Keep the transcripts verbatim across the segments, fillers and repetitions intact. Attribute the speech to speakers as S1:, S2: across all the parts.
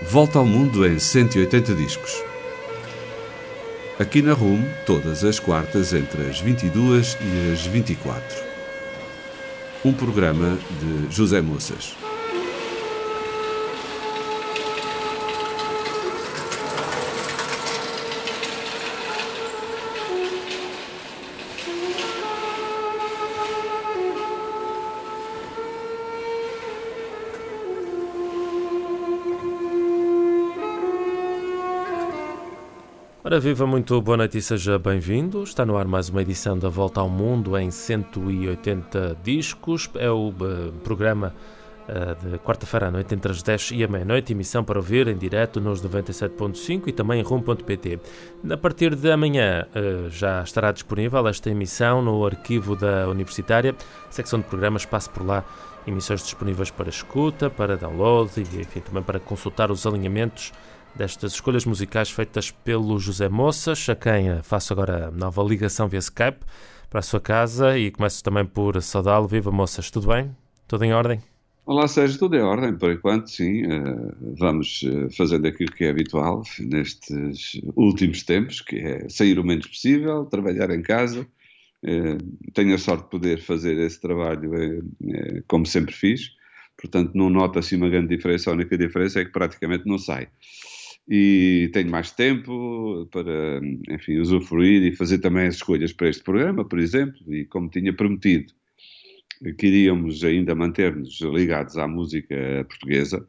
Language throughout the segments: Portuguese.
S1: Volta ao Mundo em cento e oitenta discos. Aqui na R U M, todas as quartas entre as vinte e duas e as vinte e quatro. Um programa de José Moças.
S2: Ora viva, muito boa noite e seja bem-vindo. Está no ar mais uma edição da Volta ao Mundo em cento e oitenta discos. É o uh, programa uh, de quarta-feira à noite entre as dez e a meia-noite, emissão para ouvir em direto nos noventa e sete ponto cinco e também em rum ponto pt. A partir de amanhã uh, já estará disponível esta emissão no arquivo da Universitária, secção de programas, passe por lá, emissões disponíveis para escuta, para download e enfim, também para consultar os alinhamentos destas escolhas musicais feitas pelo José Moças, a quem faço agora a nova ligação via Skype para a sua casa e começo também por saudá-lo. Viva, Moças, tudo bem? Tudo em ordem?
S3: Olá, Sérgio, tudo em ordem, por enquanto, sim. Uh, vamos uh, fazendo aquilo que é habitual nestes últimos tempos, que é sair o menos possível, trabalhar em casa. Uh, tenho a sorte de poder fazer esse trabalho uh, uh, como sempre fiz, portanto não noto assim uma grande diferença. A única diferença é que praticamente não sai. E tenho mais tempo para, enfim, usufruir e fazer também as escolhas para este programa, por exemplo, e como tinha prometido que iríamos ainda manter-nos ligados à música portuguesa,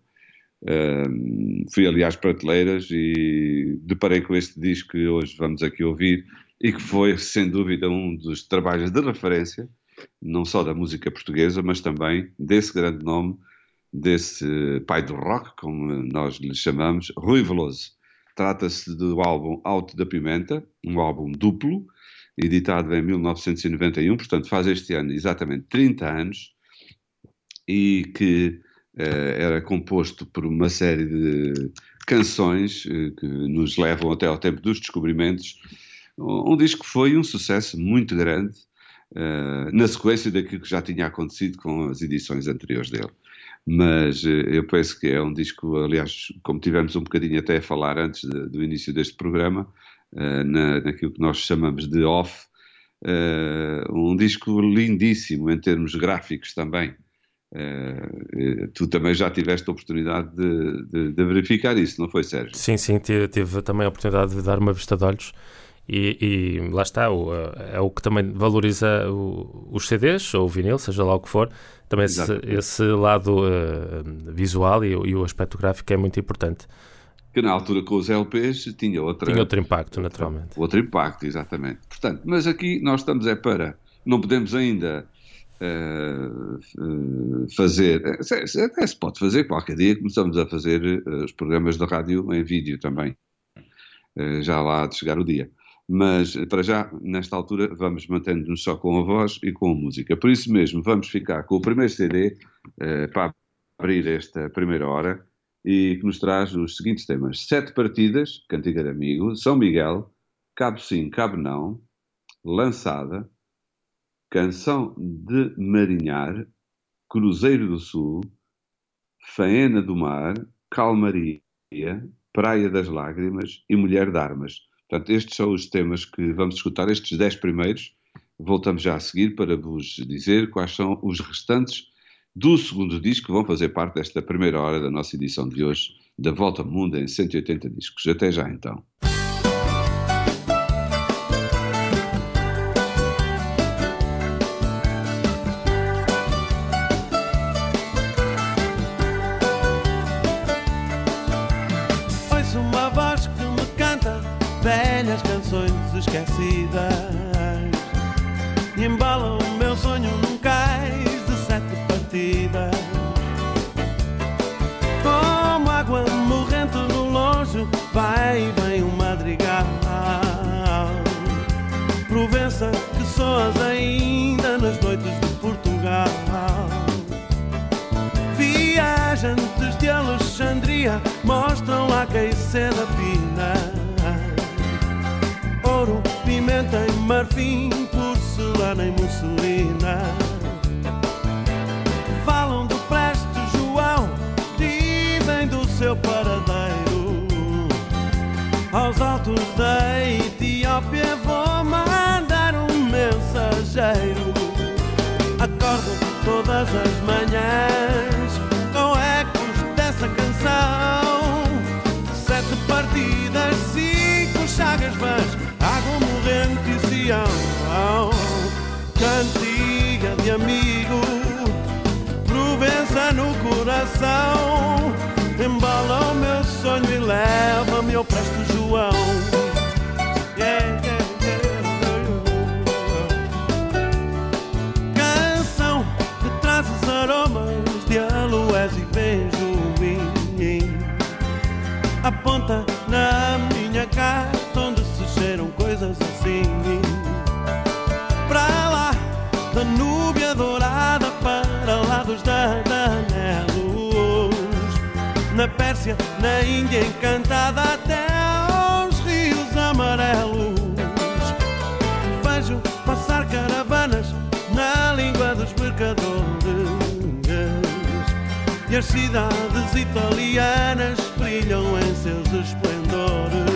S3: um, fui ali às prateleiras e deparei com este disco que hoje vamos aqui ouvir e que foi, sem dúvida, um dos trabalhos de referência, não só da música portuguesa, mas também desse grande nome, desse pai do rock, como nós lhe chamamos, Rui Veloso. Trata-se do álbum Alto da Pimenta, um álbum duplo, editado em mil novecentos e noventa e um, portanto faz este ano exatamente trinta anos, e que eh, era composto por uma série de canções eh, que nos levam até ao tempo dos descobrimentos. Um, um disco que foi um sucesso muito grande, eh, na sequência daquilo que já tinha acontecido com as edições anteriores dele. Mas eu penso que é um disco, aliás, como tivemos um bocadinho até a falar antes de, do início deste programa, uh, na, naquilo que nós chamamos de off, uh, um disco lindíssimo em termos gráficos também. Uh, tu também já tiveste a oportunidade de, de, de verificar isso, não foi, Sérgio?
S2: Sim, sim, tive, tive também a oportunidade de dar uma vista de olhos. E, e lá está, o, é o que também valoriza o, os C Ds, ou o vinil, seja lá o que for, também esse, esse lado uh, visual e, e o aspecto gráfico é muito importante.
S3: Que na altura com os L Ps tinha, outra,
S2: tinha outro impacto, naturalmente.
S3: Outro impacto, exatamente. Portanto, mas aqui nós estamos é para, não podemos ainda uh, uh, fazer, até se pode fazer, qualquer dia começamos a fazer uh, os programas de rádio em vídeo também, uh, já lá de chegar o dia. Mas, para já, nesta altura, vamos mantendo-nos só com a voz e com a música. Por isso mesmo, vamos ficar com o primeiro C D eh, para abrir esta primeira hora e que nos traz os seguintes temas. Sete Partidas, Cantiga de Amigo, São Miguel, Cabo Sim, Cabo Não, Lançada, Canção de Marinhar, Cruzeiro do Sul, Faena do Mar, Calmaria, Praia das Lágrimas e Mulher de Armas. Portanto, estes são os temas que vamos escutar, estes dez primeiros. Voltamos já a seguir para vos dizer quais são os restantes do segundo disco que vão fazer parte desta primeira hora da nossa edição de hoje, da Volta ao Mundo em cento e oitenta discos. Até já, então.
S4: Velhas canções esquecidas e embalam o meu sonho num cais de sete partidas. Como água morrente no longe, vai e vem um madrigal. Provença que soas ainda nas noites de Portugal. Viajantes de Alexandria mostram lá que a seda fina. Ouro, pimenta e marfim, porcelana e musselina. Falam do Preste João, dizem do seu paradeiro. Aos altos da Etiópia vou mandar um mensageiro. Acordo todas as manhãs com ecos dessa canção. Sete partidas, cinco chagas vãs, água morrente e Sião. Cantiga de amigo, Provença no coração. Embala o meu sonho e leva-me ao presto João. Yeah, yeah, yeah. Canção que traz os aromas de aloés e benjoim. Aponta na minha carta onde se cheiram coisas assim. Para lá da Núbia dourada, para lá dos Dardanelos, na Pérsia, na Índia encantada, até aos rios amarelos. Vejo passar caravanas na língua dos mercadores, e as cidades italianas brilham em seus esplendores.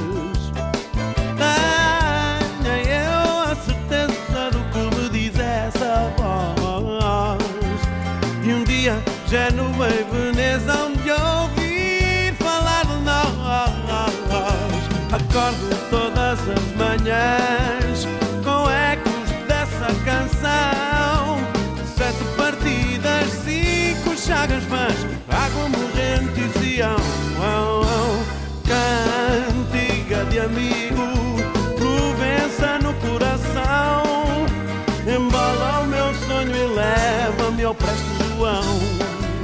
S4: Tenho eu a certeza do que me diz essa voz, e um dia Génova e Veneza onde ouvir falar de nós. Acordo todas as manhãs com ecos dessa canção. Sete partidas, cinco chagas vãs, água morrente e Sião. Cantiga de amigo, Provença no coração. Embala o meu sonho e leva-me ao presto João.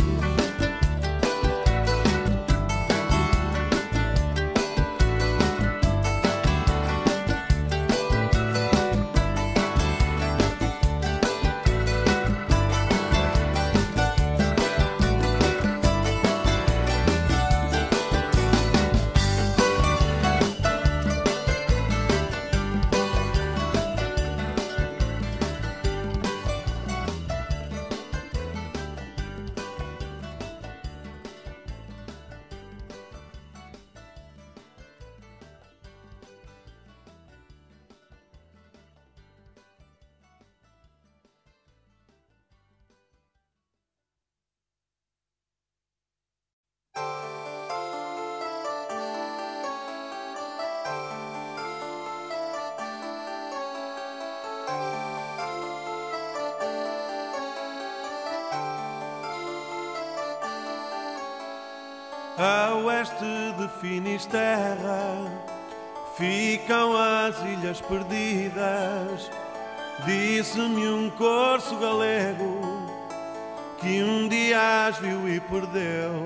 S4: A oeste de Finisterra ficam as Ilhas Perdidas. Disse-me um corso galego que um dia as viu e perdeu.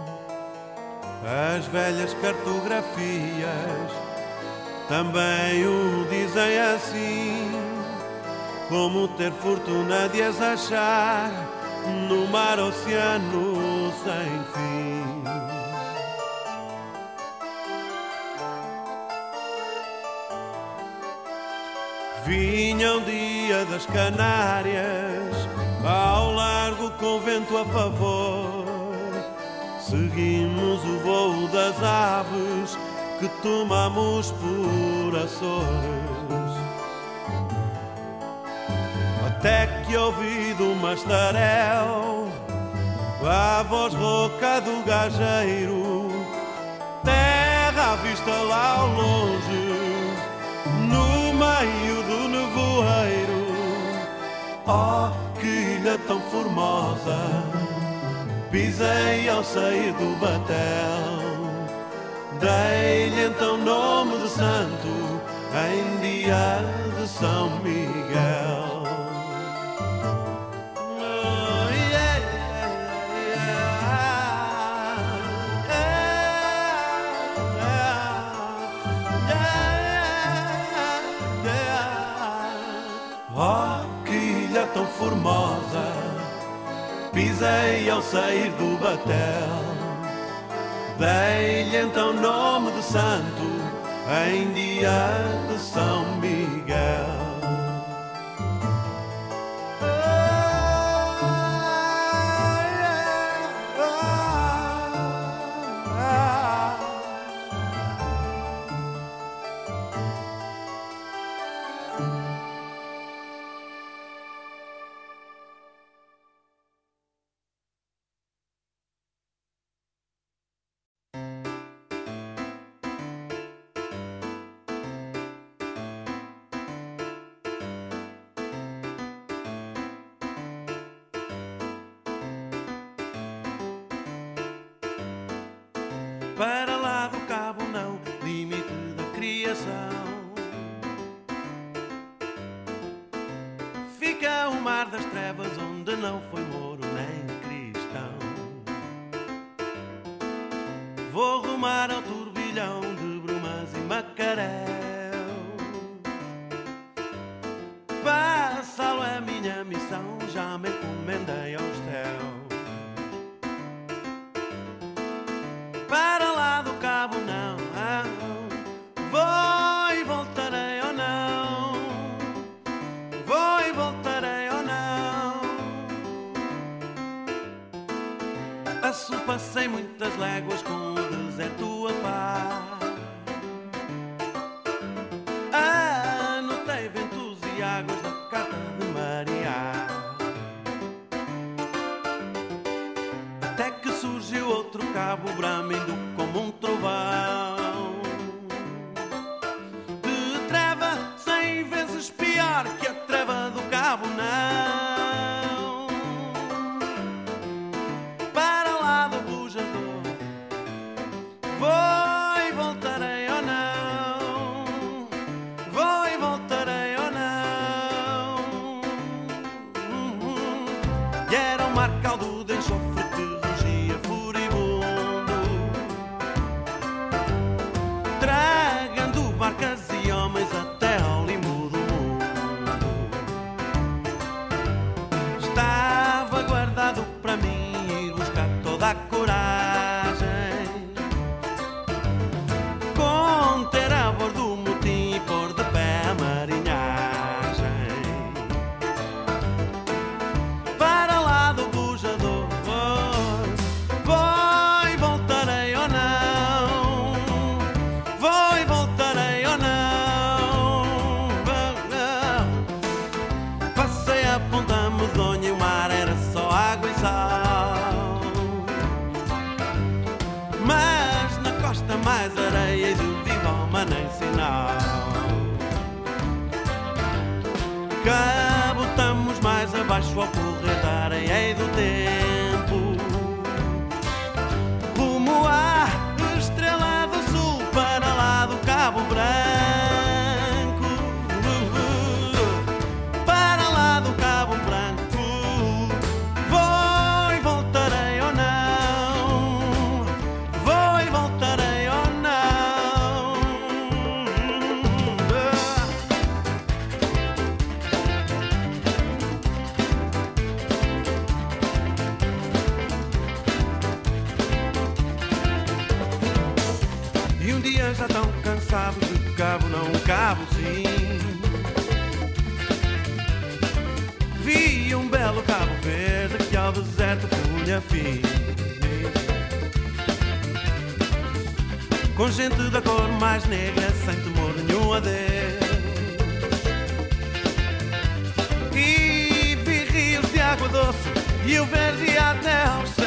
S4: As velhas cartografias também o dizem assim, como ter fortuna de as achar no mar oceano sem fim. Vinha um dia das Canárias, ao largo com vento a favor. Seguimos o voo das aves que tomamos por Açores. Até que ouvi do Mastarel a voz rouca do gageiro, terra à vista lá ao longe, no meio do nevoeiro. Oh, que ilha tão formosa, pisei ao sair do batel. Dei-lhe então nome de santo em dia de São Miguel. Tão formosa, pisei ao sair do batel. Dei-lhe então nome de santo em dia de São Miguel. para lá do cabo não, limite da criação. Fica o mar das trevas onde não foi moro nem cristão. Vou rumar ao turbilhão de brumas e macaréus. Passá-lo é minha missão, já me encomendei aos céus. Para lá do cabo não, ah, vou e voltarei ou não. Vou e voltarei ou não. Aço passei muitas léguas com o deserto a par. Anotei ventos e águas na carta de Maria. Até que surgiu outro cabo bramindo como um trovão. De treva cem vezes pior que a treva do cabo não. Para lá do bujador, vou e voltarei ou não. Vou e voltarei ou não. E era um mar caldo de enxofre que rugia furibundo, tragando barcas e homens até ao limbo do mundo. Estava guardado para mim ir buscar toda a coragem, conter a bordo o motim e pôr de pé a marinhagem. Para lá do bujador, vou e voltarei ou não. Vou e voltarei ou não. Passei a ponta medonha e o mar era só água e sal. Mas na costa mais areia e do vivo mas nem sinal. Cabotamos mais abaixo ao correr da areia e do tempo, rumo à estrela do sul, para lá do Cabo Branco. Para lá do Cabo Branco, vou e voltarei ou não. Vou e voltarei ou não. E um dia já tão cansado de cabo não cabo sim, vi um belo Cabo Verde que ao deserto punha fim, com gente da cor mais negra sem temor nenhum a Deus. E vi rios de água doce e o verde até aos céus.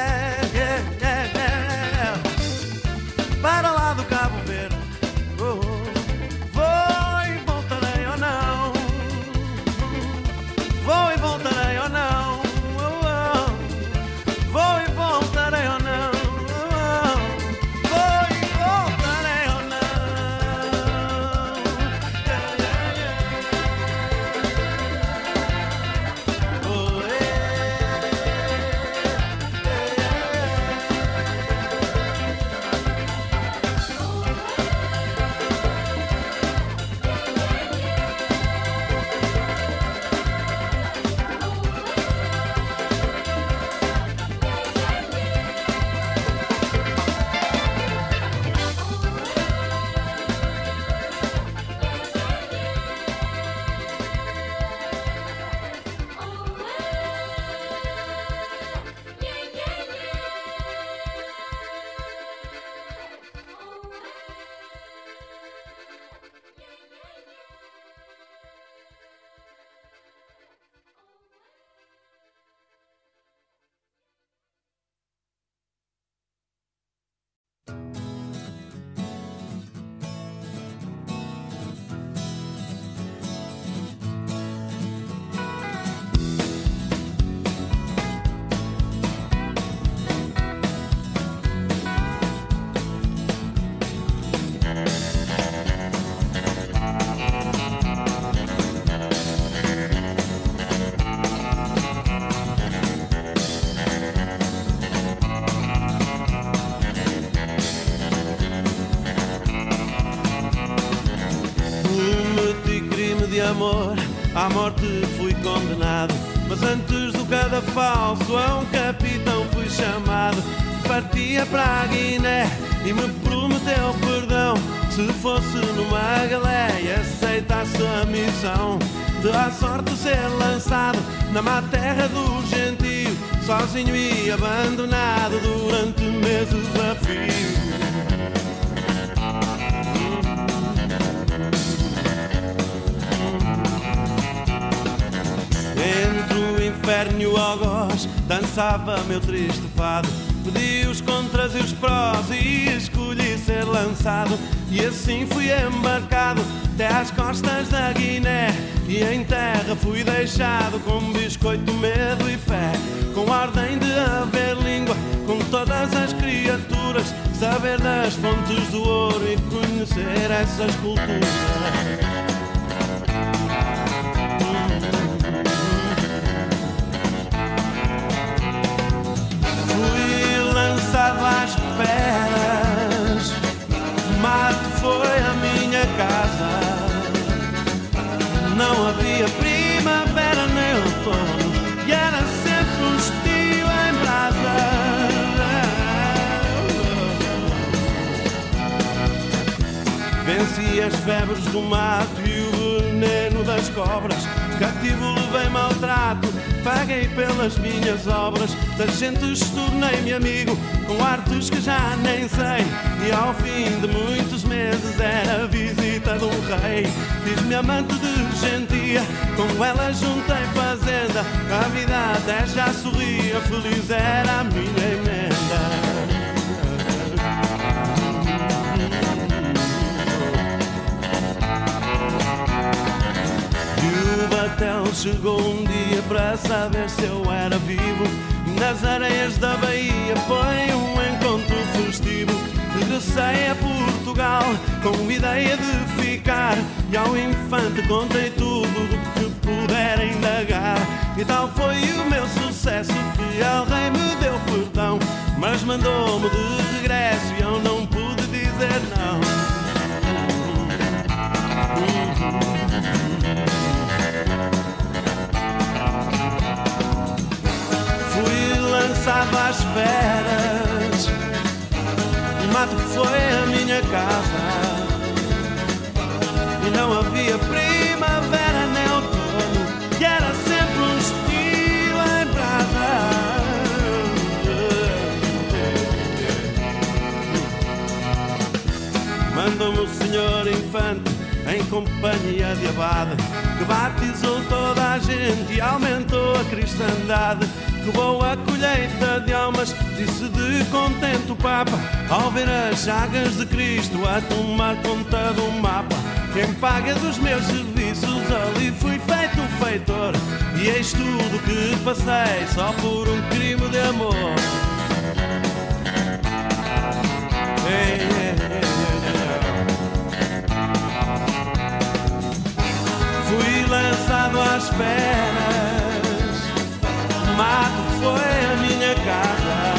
S4: Para lá do Cabo Verde, oh, vou e voltarei ou não. Vou e voltarei ou não. Oh, oh. Vou e voltarei ou não. Oh, vou e voltarei ou não. Yeah, yeah, yeah. Oh, yeah. morte fui condenado, mas antes do cadafalso a um capitão fui chamado. Partia para a Guiné e me prometeu perdão se fosse numa galé e aceitasse a missão de à sorte ser lançado na má terra do gentio, sozinho e abandonado durante meses a fio. Entre o inferno e o algoz dançava meu triste fado. Pedi os contras e os prós e escolhi ser lançado. E assim fui embarcado até às costas da Guiné. E em terra fui deixado com biscoito, medo e fé, com ordem de haver língua com todas as criaturas, saber das fontes do ouro e conhecer essas culturas. Às feras, mato foi a minha casa. Não havia primavera nem outono e era sempre um estio em brasa. Venci as febres do mato e o veneno das cobras. Cativo levei maltrato, paguei pelas minhas obras. Das gentes tornei-me amigo, com artes que já nem sei. E ao fim de muitos meses era a visita de um rei. Fiz-me amante de gentia, com ela juntei fazenda. A vida até já sorria, feliz era a minha emenda. Batel chegou um dia para saber se eu era vivo. Nas areias da Bahia foi um encontro festivo. Regressei a Portugal com ideia de ficar, e ao infante contei tudo do que puder indagar. E tal foi o meu sucesso que el rei me deu perdão, mas mandou-me de regresso e eu não pude dizer não. Lançado às feras, o mato foi a minha casa. E não havia primavera nem outono, e era sempre um estilo em brasa. Mandou-me o senhor infante em companhia de abade, que batizou toda a gente e aumentou a cristandade. Que boa colheita de almas, disse de contente o Papa, ao ver as chagas de Cristo a tomar conta do mapa. Quem paga dos meus serviços, ali fui feito feitor, e eis tudo que passei só por um crime de amor. Ei, ei, ei, ei. Fui lançado às feras, mato foi a minha casa.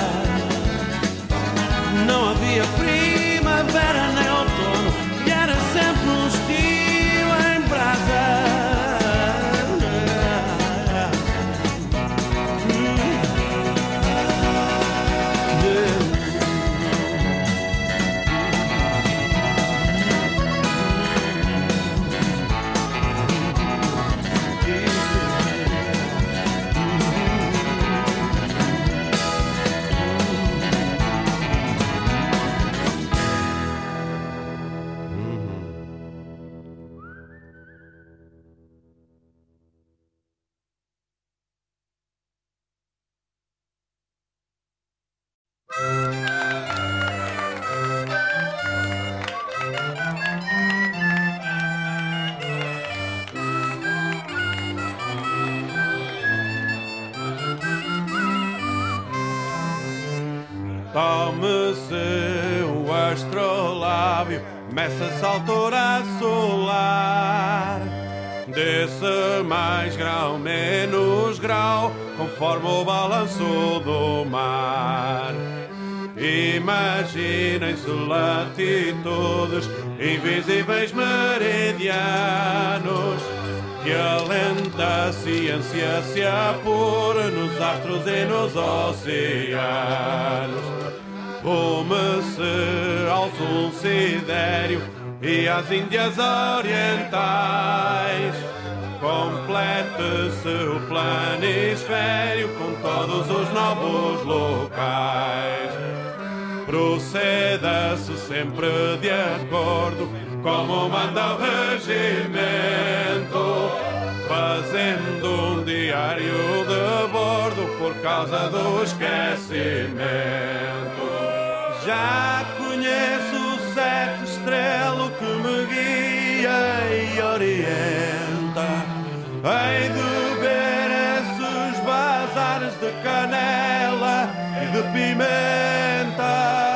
S4: Não havia primavera nem outono, e era sempre um estio em brasa. Tome seu astrolábio, meça-se a altura solar. Desce mais grau, menos grau, conforme o balanço do mar. Imaginem-se latitudes, invisíveis meridianos, que alenta a ciência se apura nos astros e nos oceanos. Rume-se ao sul sidéreo e às Índias orientais. Complete-se o planisfério com todos os novos locais. Proceda-se sempre de acordo como manda o regimento, fazendo um diário de bordo por causa do esquecimento. Já conheço o sete estrelo que me guia e orienta. Hei de ver esses bazares de canela e de pimenta.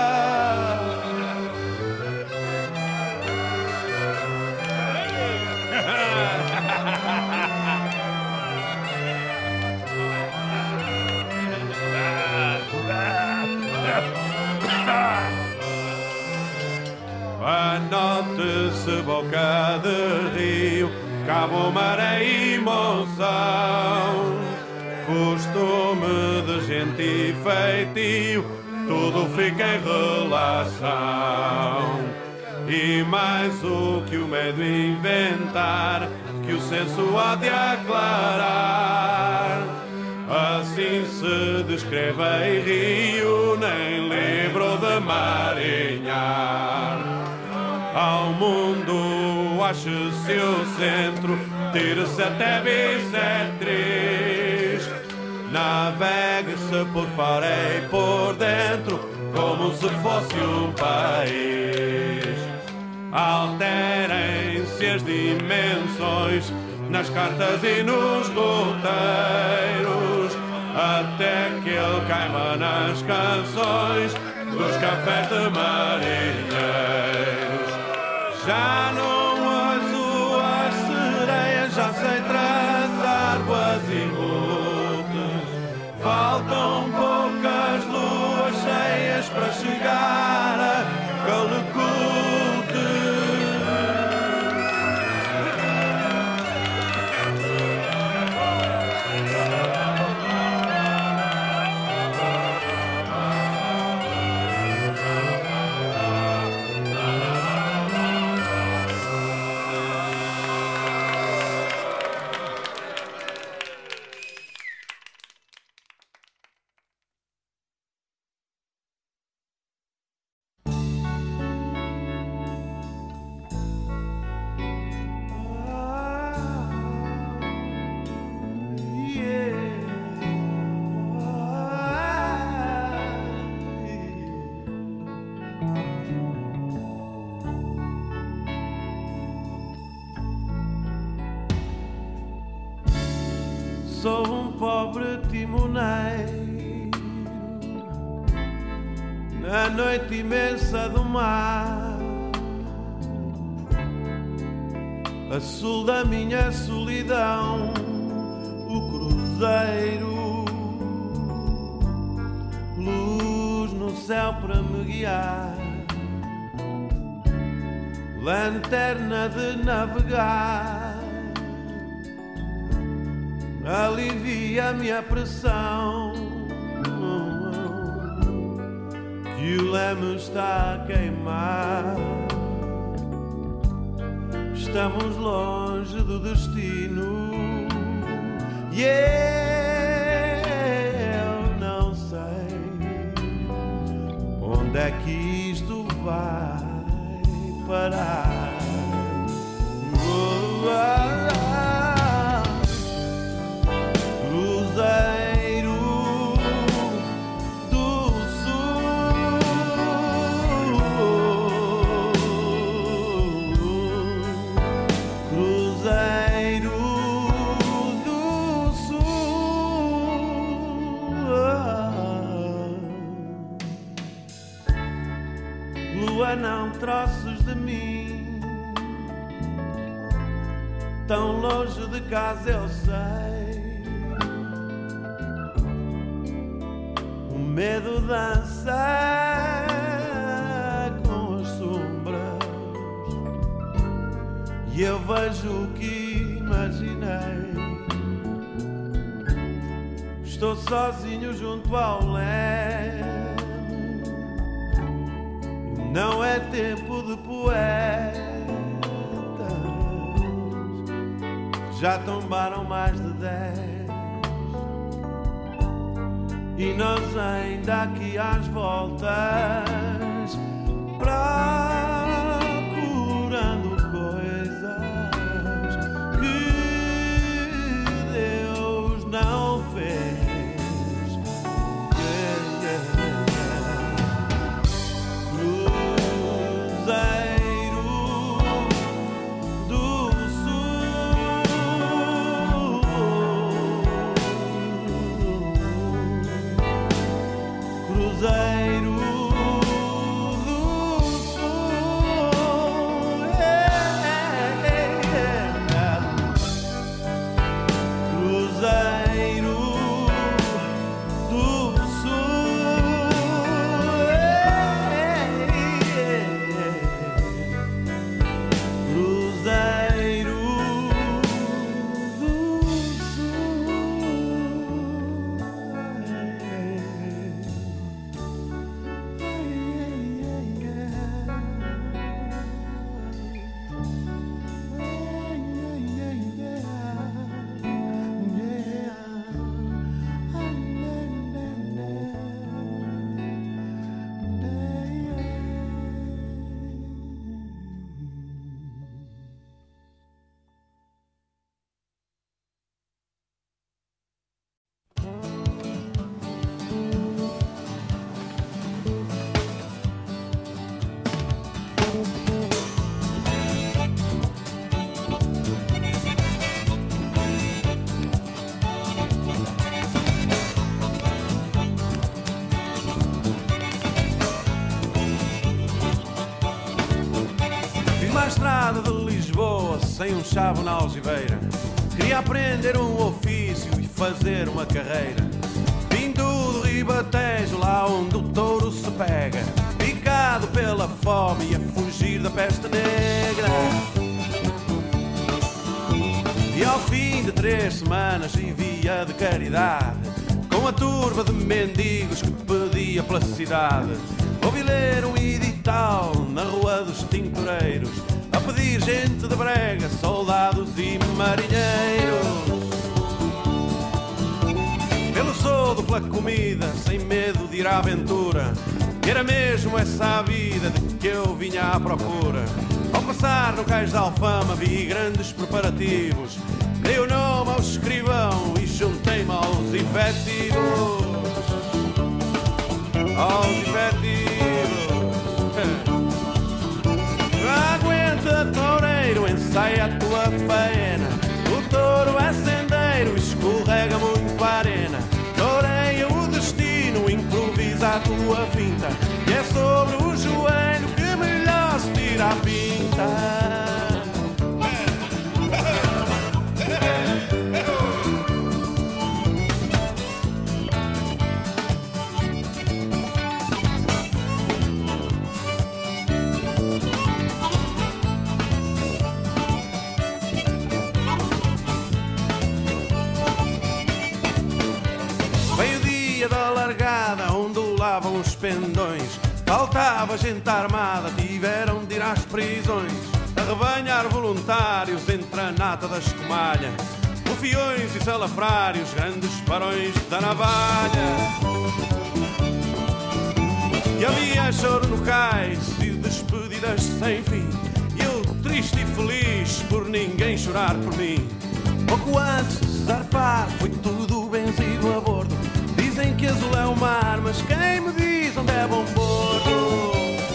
S4: Anote-se boca de rio, Cabo, Maré e Monção, costume de gente e feitio, tudo fica em relação. E mais o que o medo inventar, que o senso há de aclarar. Assim se descreve em rio, nem livro de marinhar. Ao mundo ache-se o centro, tire-se até bissetriz. Navegue-se por fora e por dentro, como se fosse um país. Alterem-se as dimensões nas cartas e nos roteiros, até que ele caima nas canções dos cafés de marinheiros. Já não ouço as sereias, já sei traçar águas imultas. Faltam poucas luas cheias para chegar a Calicut. Sou um pobre timoneiro na noite imensa do mar, a sul da minha solidão, o cruzeiro, luz no céu para me guiar, lanterna de navegar. Alivia a minha pressão, que o leme está a queimar. Estamos longe do destino e eu não sei onde é que isto vai parar. Oh, ah, Cruzeiro do Sul, Cruzeiro do Sul. Lua, não troços de mim, tão longe de casa eu sei. Medo dança com as sombras e eu vejo o que imaginei. Estou sozinho junto ao leme, não é tempo de poetas, já tombaram mais de dez. E nós ainda aqui às voltas, procurando coisas que Deus não fez. Yeah, yeah, yeah. Cruzeiro do Sul, Cruzeiro do Sul, yeah, yeah. Cruzeiro do Sul, yeah, yeah. Cruzeiro do estrada de Lisboa sem um chavo na algibeira. Queria aprender um ofício e fazer uma carreira. Vindo do Ribatejo, lá onde o touro se pega, picado pela fome e a fugir da peste negra. E ao fim de três semanas vivia de caridade, com a turba de mendigos que pedia pela cidade. Ouvi ler um edital na Rua dos Tintureiros, a pedir gente de brega, soldados e marinheiros. Pelo soldo, pela comida, sem medo de ir à aventura, que era mesmo essa a vida de que eu vinha à procura. Ao passar no cais de Alfama vi grandes preparativos, dei o nome ao escrivão e juntei-me aos efetivos. Aos efetivos. Aguenta, toureiro, ensaia a tua faena. O touro é sendeiro, escorrega muito a arena. Toureia o destino, improvisa a tua finta, e é sobre o joelho que melhor se tira a pinta. Da largada, ondulavam os pendões, faltava gente armada, tiveram de ir às prisões, arrebanhar voluntários entre a nata da escumalha, rufiões e salafrários, grandes barões da navalha. E havia choro no cais e despedidas sem fim, e eu triste e feliz por ninguém chorar por mim. Pouco antes de zarpar foi tudo benzido a bordo. Dizem que azul é o mar, mas quem me diz onde é bom porto?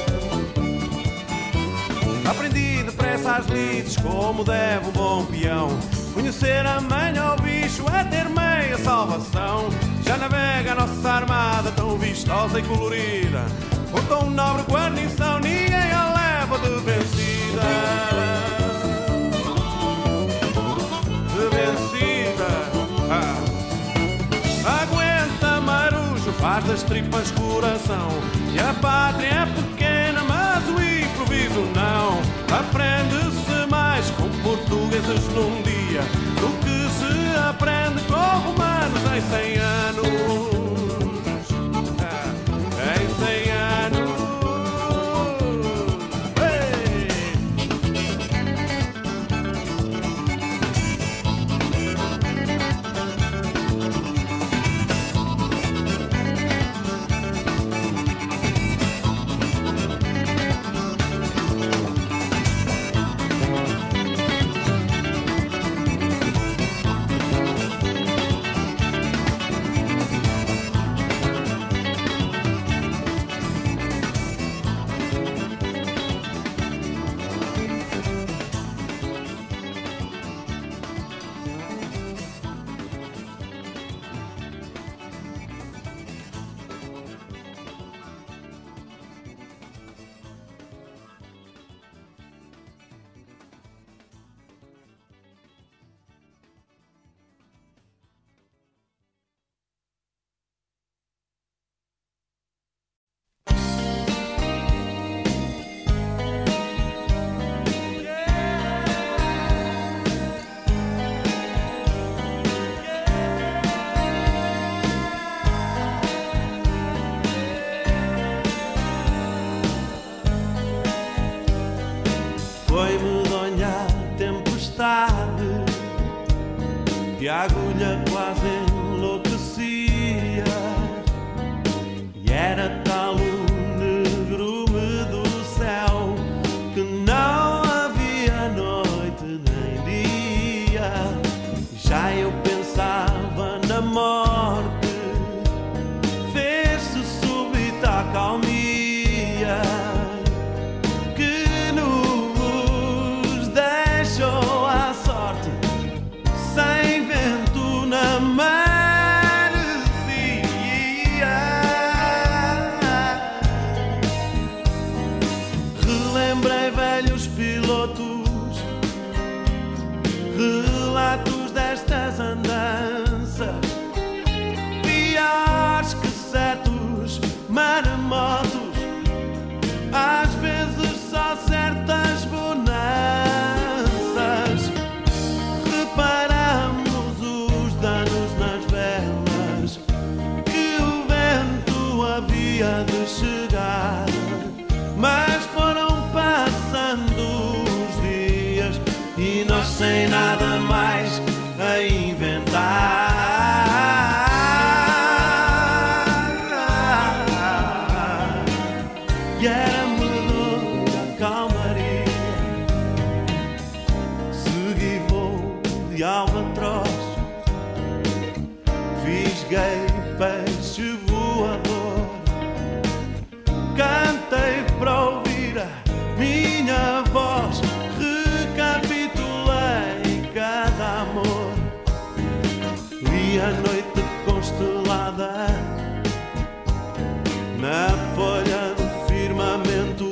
S4: Aprendi depressa as lides, como deve um bom peão. Conhecer a manha ao bicho é ter meia salvação. Já navega a nossa armada, tão vistosa e colorida, com tão nobre guarnição, ninguém a leva de vencida. De vencida. Ah. Aguenta, marujo, faz das tripas coração. E a pátria é pequena, mas o improviso não. Aprende-se mais com portugueses num dia do que se aprende com romanos em cem anos. a agulha quase enlouquecia, e era tal o negrume do céu que não havia noite nem dia. Já eu pensava na morte, fez-se súbita a calmia que nos deixou à sorte, sem vento na maresia. Relembrei velhos pilotos, relatos destas andanças, piores que certos maremotos, às vezes só certas bonanças. Reparamos os danos nas velas, que o vento havia de chegar, mas foram passando os dias e nós sem nada mais a inventar. E era medonha a calmaria, segui voo de albatroz, fisguei peixe voador, cantei para ouvir a minha voz, recapitulei cada amor, li a noite constelada na folha do firmamento,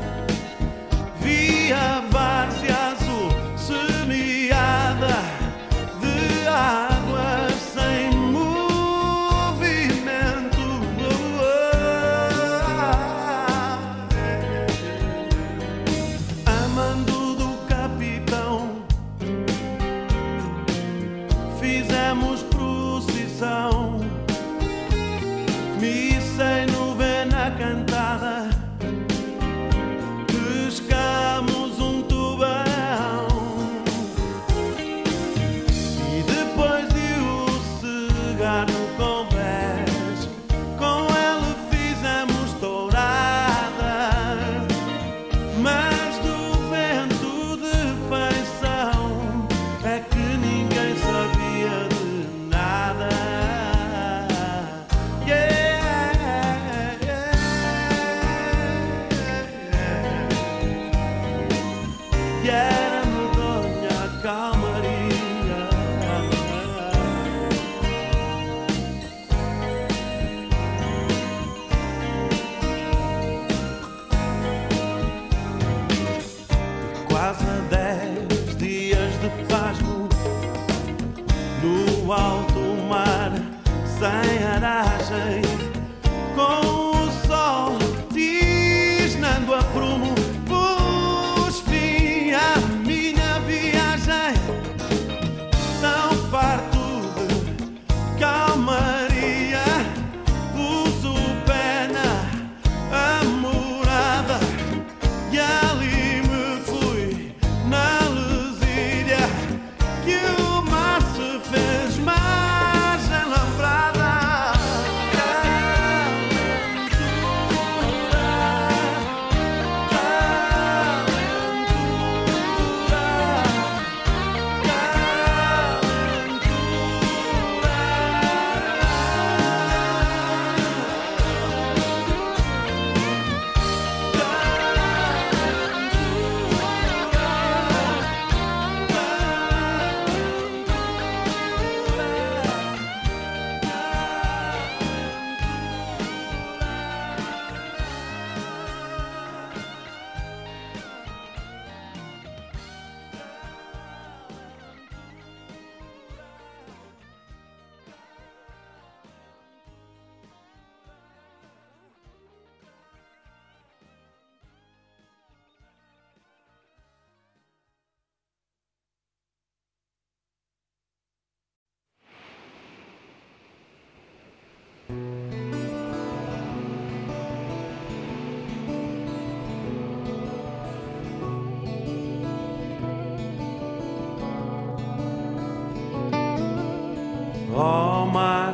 S4: vi a várzea azul semeada de águas sem movimento. Amando do capitão, fizemos procissão, missa e novena cantada, pescamos um tubarão e depois de o cegar no convés, com ele fizemos tourada, mas do vento de feição é que ninguém sabia de nada. Yeah, yeah, yeah. E era medonha a calmaria, quase a dez dias de pasmo no alto mar, sem aragem, com o sol tisnando a prumo, pus fim à minha viagem, tão farto de calmaria, pus o pé na morada e ali me fui na lesíria, que o mar se fez mais alambrada.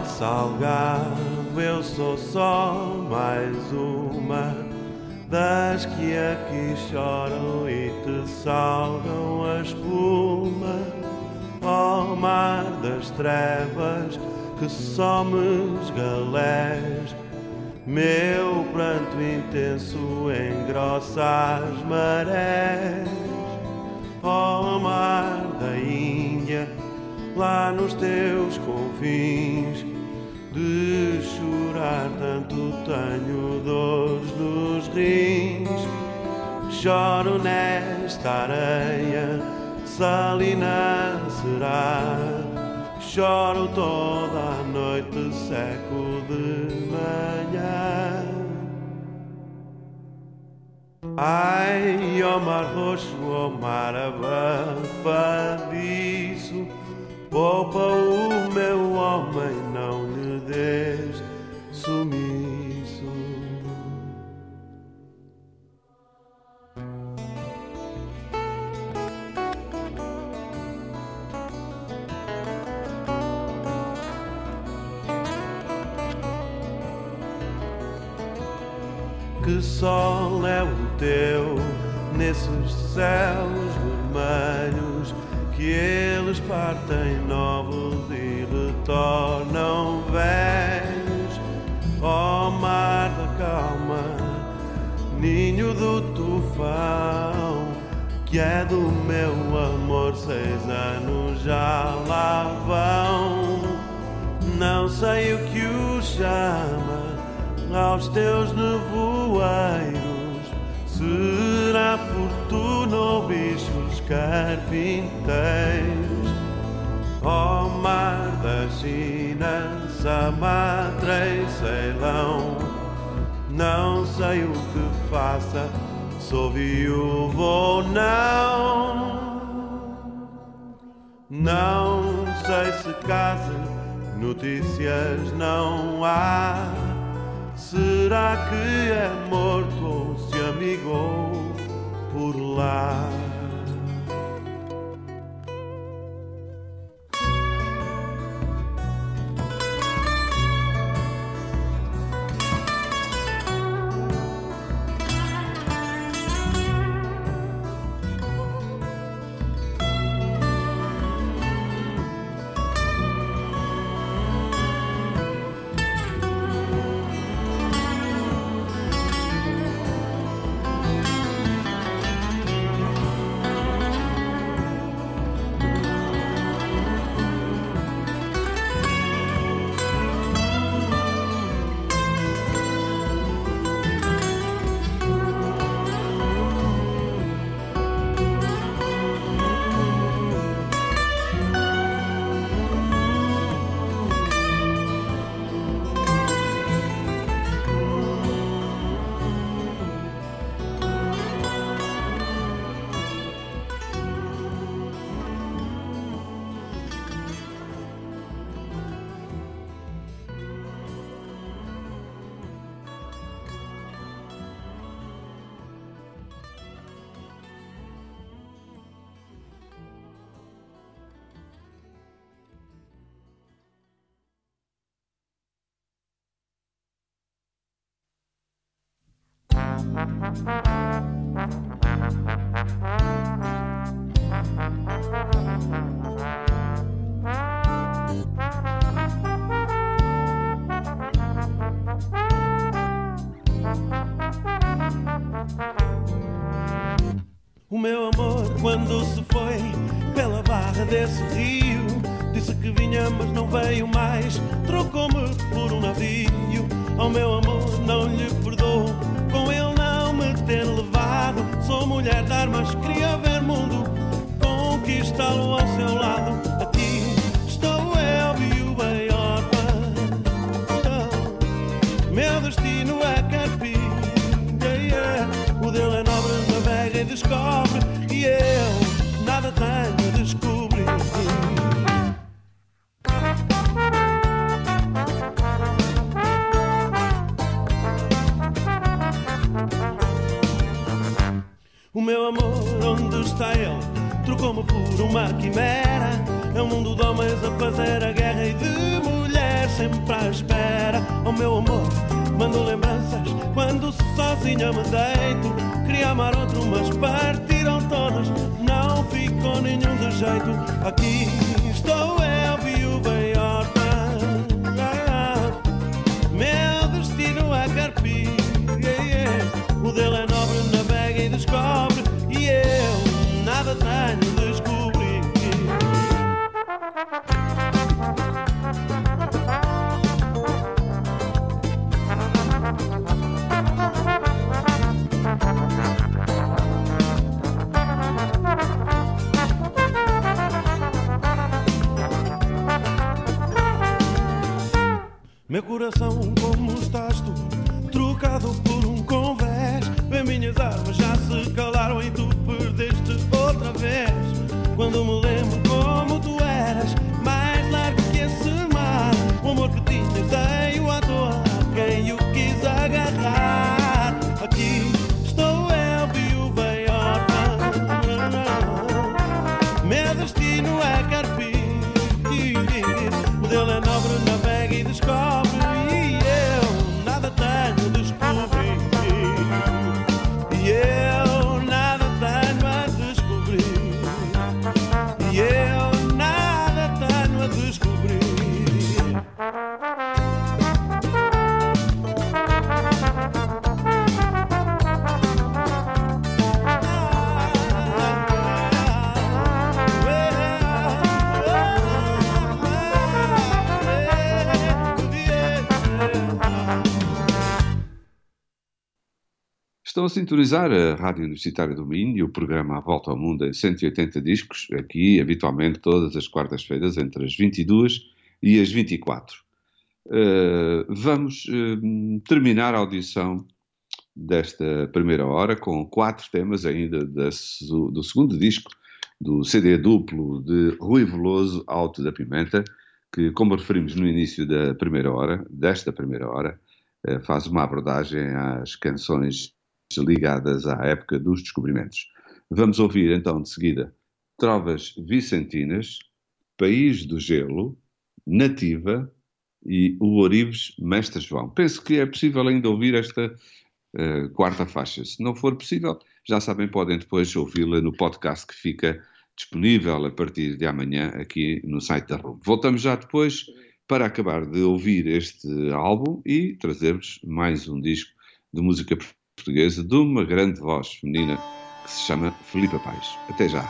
S4: salgado, eu sou só mais uma das que aqui choram e te salgam a espuma. Ó mar das trevas que somes galés, meu pranto intenso engrossa as marés. Ó mar da Índia, lá nos teus confins, de chorar tanto tenho dores nos rins. Choro nesta areia, salina será. Choro toda a noite, seco de manhã. Ai, ó mar roxo, ó mar abafadiço, poupa o meu homem, não lhe des sumiço. Que sol é o teu nesses céus vermelhos, que eles partem novos e retornam velhos. Ó mar da calma, ninho do tufão, que é do meu amor, seis anos já lá vão. Não sei o que o chama aos teus nevoeiros, será fortuna ou bichos carpinteiros. Ó mar da China, Sumatra e Ceilão, não sei o que faça, sou viúvo ou não. Não sei se casa, notícias não há. Será que é morto ou se amigou por lá? O meu amor, quando se foi pela barra desse rio, disse que vinha, mas não veio mais, trocou-me por um navio. Ao meu amor não lhe perdoo, com ele não me ter levado. Sou mulher de armas, queria ver mundo, conquistá-lo ao seu lado. Aqui estou eu, viúva e órfã, meu destino é carpir. Yeah, yeah. O dele é nobre, navega e descobre, e eu nada tenho a descobrir. O meu amor, onde está ele? Trocou-me por uma quimera. É um mundo de homens a fazer a guerra e de mulher sempre meu amor, mando lembranças quando sozinha me deito. Queria amar outro, mas partiram todas, não ficou nenhum de jeito. Aqui estou eu, viúva e órfã, meu destino é carpir. Yeah, yeah. O dele é nobre, navega e descobre, e eu nada tenho de descobrir. Meu coração, como estás tu, trocado por um convés. Bem, minhas armas já se calaram e tu perdeste outra vez. Quando me lembro como tu eras, mais largo que esse mar, o amor que tinhas dei-o à toa a quem o quis agarrar. Aqui estou eu, viúva e órfã, meu destino é carpir. O dele é nobre, navega e descobre, e eu nada tenho de descobrir. E eu nada tenho a descobrir. E eu nada tenho a descobrir.
S3: Estão a sintonizar a Rádio Universitária do Minho e o programa A Volta ao Mundo em cento e oitenta discos, aqui habitualmente todas as quartas-feiras entre as vinte e duas e as vinte e quatro. Uh, vamos uh, terminar a audição desta primeira hora com quatro temas ainda da, do segundo disco do C D duplo de Rui Veloso, Alto da Pimenta, que, como referimos no início da primeira hora, desta primeira hora, uh, faz uma abordagem às canções ligadas à época dos descobrimentos. Vamos ouvir então de seguida Trovas Vicentinas, País do Gelo, Nativa e o Orives Mestre João. Penso que é possível ainda ouvir esta uh, quarta faixa. Se não for possível, já sabem, podem depois ouvi-la no podcast que fica disponível a partir de amanhã aqui no site da R U M. Voltamos já depois para acabar de ouvir este álbum e trazer-vos mais um disco de música portuguesa de uma grande voz feminina que se chama Filipa Paes. Até já.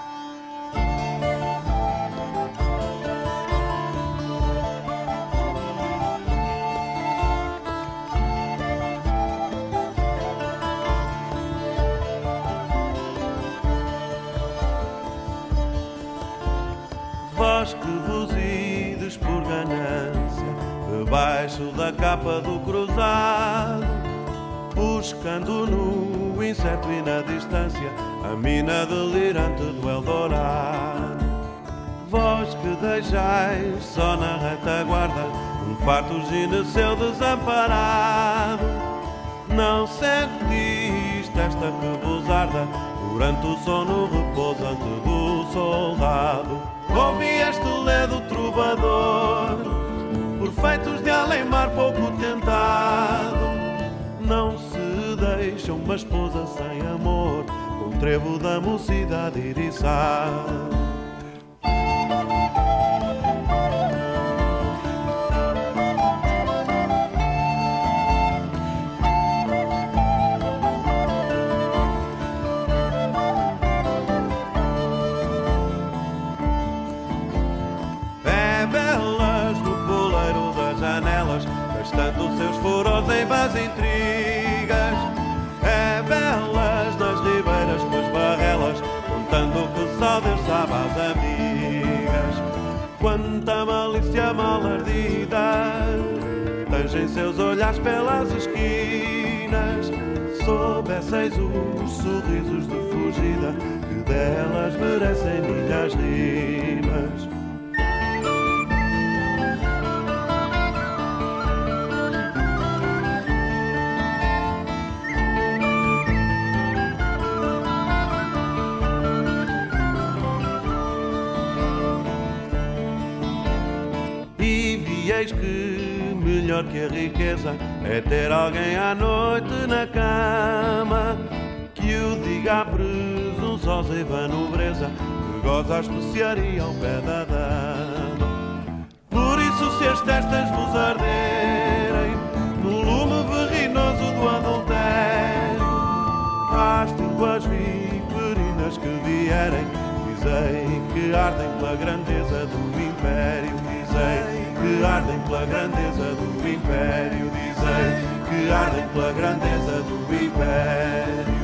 S4: Vós que vos ides por ganância debaixo da capa do cruzado, buscando no inseto e na distância a mina delirante do Eldorado. Vós que deixais só na retaguarda um farto gineceu desamparado, não sentiste esta que vos arda durante o sono repousante do soldado. Ouvi este ledo trovador por feitos de além-mar pouco tentado. Não se deixa uma esposa sem amor com trevo da mocidade iriçada. É velas no poleiro das janelas, gastando seus furos em vãs intrigas. É velas nas ribeiras com as barrelas, contando que só Deus sabe às amigas. Quanta malícia mal ardida tangem seus olhares pelas esquinas. Soubesseis os sorrisos de fugida que delas merecem milhas rimas. E vieis que melhor que a riqueza é ter alguém à noite na cama que o diga a presunçosa e vã nobreza que goza a especiaria ao pé da dama. Por isso, se as testas vos arderem no lume verrinoso do adultério, castigo as viperinas que vierem, dizei que ardem pela grandeza do império, dizei que ardem pela grandeza do império, dizei que ardem pela grandeza do império.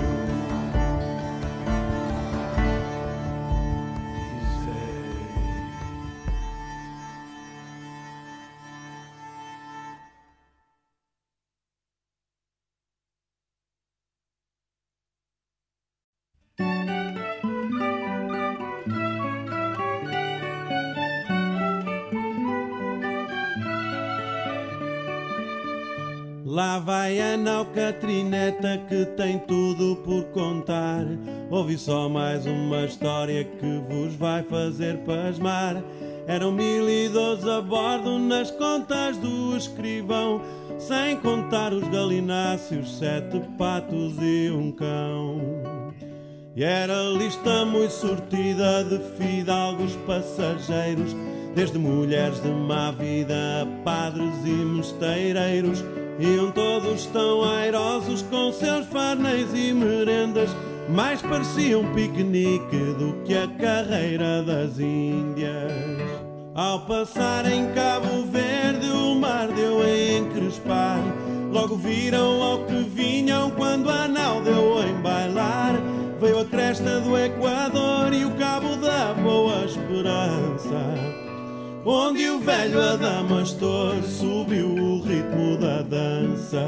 S4: Lá vai a nau Catrineta que tem tudo por contar. Ouvi só mais uma história que vos vai fazer pasmar. Eram mil e doze a bordo nas contas do escrivão, sem contar os galináceos, sete patos e um cão. E era lista muito sortida de fidalgos passageiros, desde mulheres de má vida a padres e mosteireiros. Iam todos tão airosos com seus farnéis e merendas, mais parecia um piquenique do que a carreira das Índias. Ao passar em Cabo Verde o mar deu a encrespar, logo viram ao que vinham quando a nau deu em bailar. Veio a cresta do Equador e o cabo da Boa Esperança, onde o velho Adamastor subiu o ritmo da dança.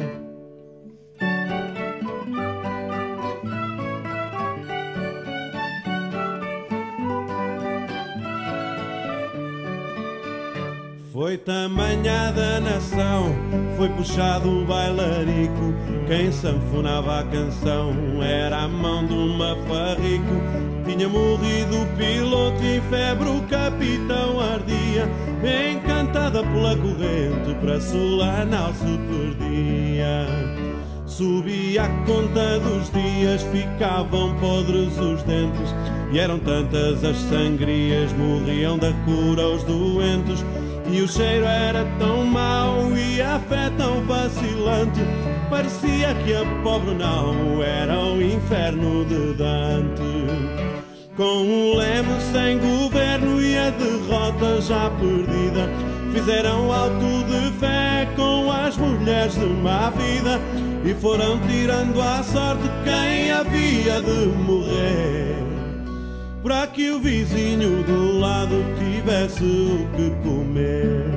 S4: Foi tamanhada a nação, foi puxado o bailarico, quem sanfonava a canção era a mão de um mafarrico. Tinha morrido o piloto e em febre o capitão ardia, encantada pela corrente para sul a nau se perdia. Subia a conta dos dias, ficavam podres os dentes, e eram tantas as sangrias, morriam da cura os doentes. E o cheiro era tão mau e a fé tão vacilante, parecia que a pobre nau era o inferno de Dante. Com um leme sem governo e a derrota já perdida, fizeram auto de fé com as mulheres de má vida e foram tirando à sorte quem havia de morrer, para que o vizinho do lado tivesse o que comer.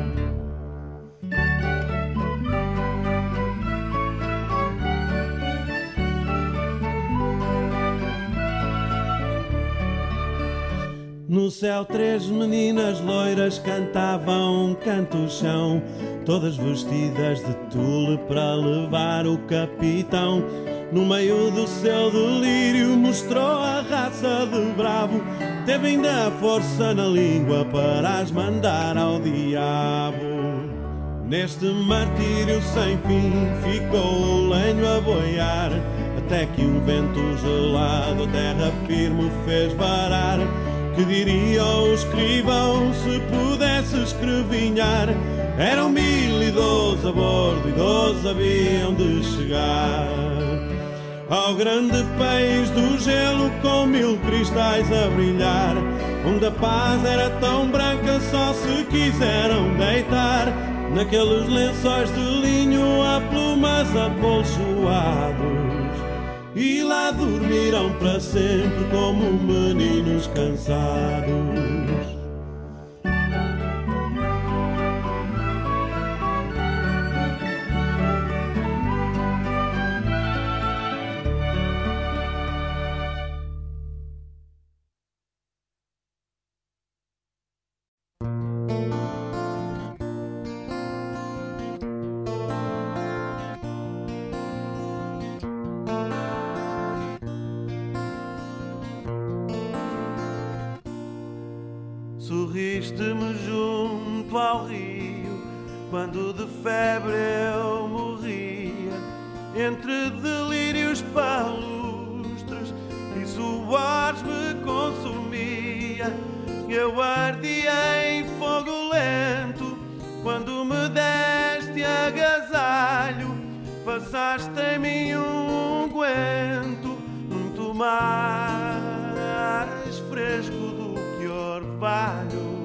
S4: No céu três meninas loiras cantavam um canto-chão, todas vestidas de tule para levar o capitão. No meio do seu delírio mostrou a raça de bravo, teve ainda a força na língua para as mandar ao diabo. Neste martírio sem fim ficou o lenho a boiar, até que um vento gelado a terra firme fez varar. Que diria o escrivão se pudesse escrevinhar? Eram mil e doze a bordo e doze haviam de chegar ao grande país do gelo com mil cristais a brilhar, onde a paz era tão branca só se quiseram deitar naqueles lençóis de linho a plumas apolchoados, e lá dormirão para sempre como meninos cansados. Sorriste-me junto ao rio quando de febre eu morria, entre delírios palustres e suores me consumia. Eu ardia em fogo lento quando me deste agasalho, passaste em mim um unguento muito mais fresco do que orvalho.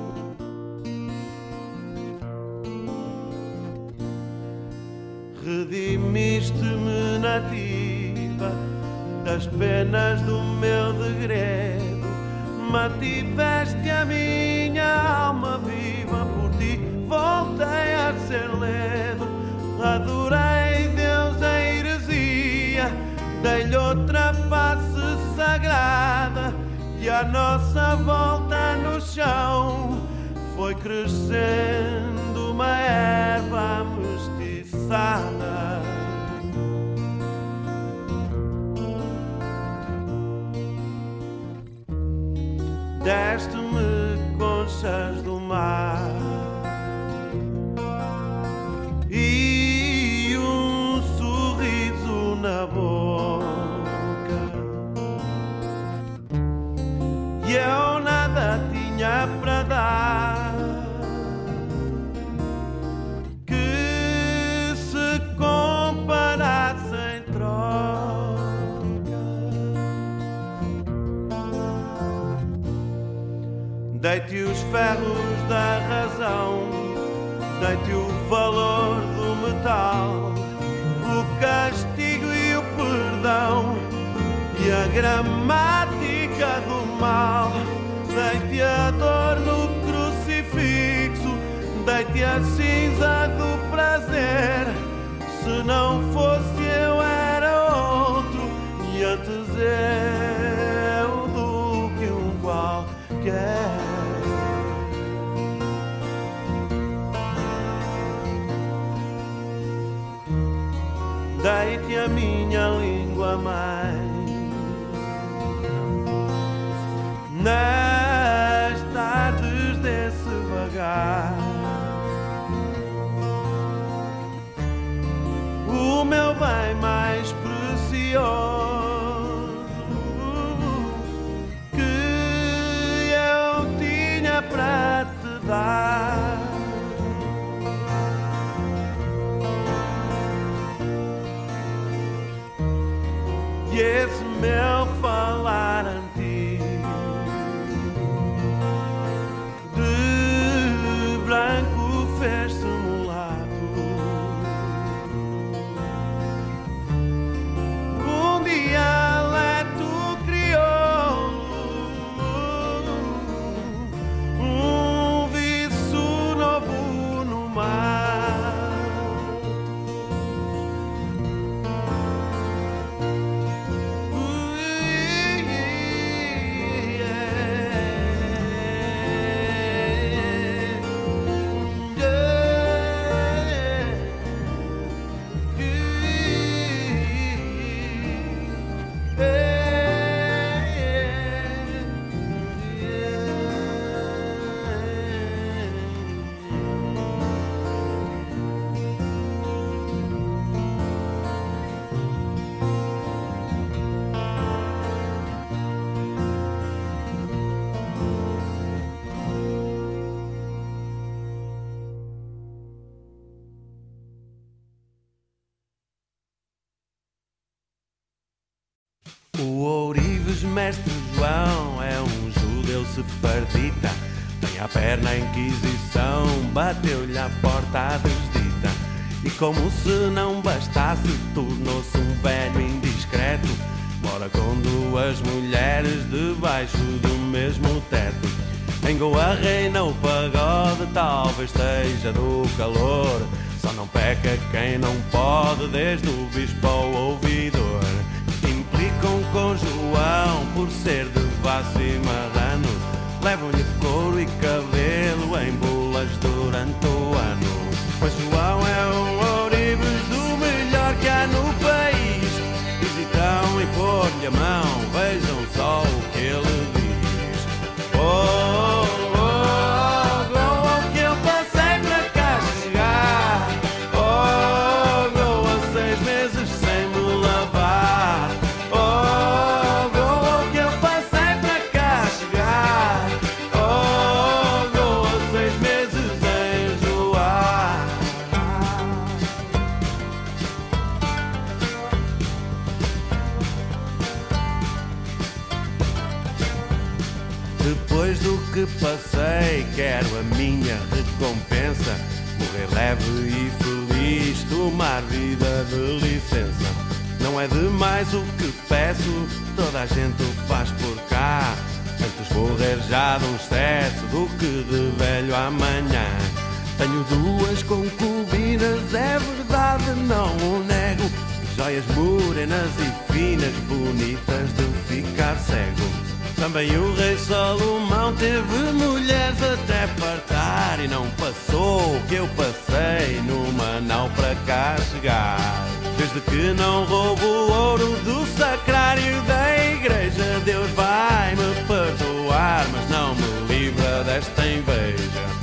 S4: Redimiste-me nativa das penas do meu degredo, mantiveste a minha alma viva, por ti voltei a ser ledo. Adorei Deus em heresia, dei-lhe outra face sagrada, e a nossa volta no chão foi crescendo uma erva mestiçada. Deste-me conchas do mar e um sorriso na boca, e eu nada tinha para dar que se comparasse em troca. Dei-te os ferros da razão, dei-te o valor do metal, o castigo e o perdão e a gramática do mal. Dei-te a dor no crucifixo, dei-te a cinza do prazer. Se não fosse eu era outro, e antes eu do que um qualquer. Dei-te a minha língua mãe nas tardes desse vagar, o meu bem mais precioso que eu tinha para te dar. E esse meu falar antigo de branco fez-se mulato, um dialeto crioulo, um viço novo no mar. O ourives mestre João é um judeu sefardita, tem a perna a Inquisição, bateu-lhe à porta a desdita, e como se não bastasse tornou-se um velho indiscreto, mora com duas mulheres debaixo do mesmo teto. Em Goa reina o pagode, talvez seja do calor, só não peca quem não pode, desde o bispo ao ouvidor. Implicam com João por ser devasso e marrano, levam-lhe couro e cabelo em bolas durante o ano. Pois João é um ourives do melhor que há no país, visitam e pôr-lhe a mão, vejam só o que ele diz. Oh, oh, oh, oh, que eu passei para cá chegar. que passei, quero a minha recompensa. Morrer leve e feliz, tomar vida de licença. Não é demais o que peço, toda a gente o faz por cá. Antes morrer já de um excesso do que de velho amanhã. Tenho duas concubinas, é verdade, não o nego. Joias morenas e finas, bonitas de ficar cego. Também o rei Salomão teve mulheres até fartar, e não passou o que eu passei numa nau para cá chegar. Desde que não roubo o ouro do sacrário da igreja, Deus vai me perdoar, mas não me livra desta inveja.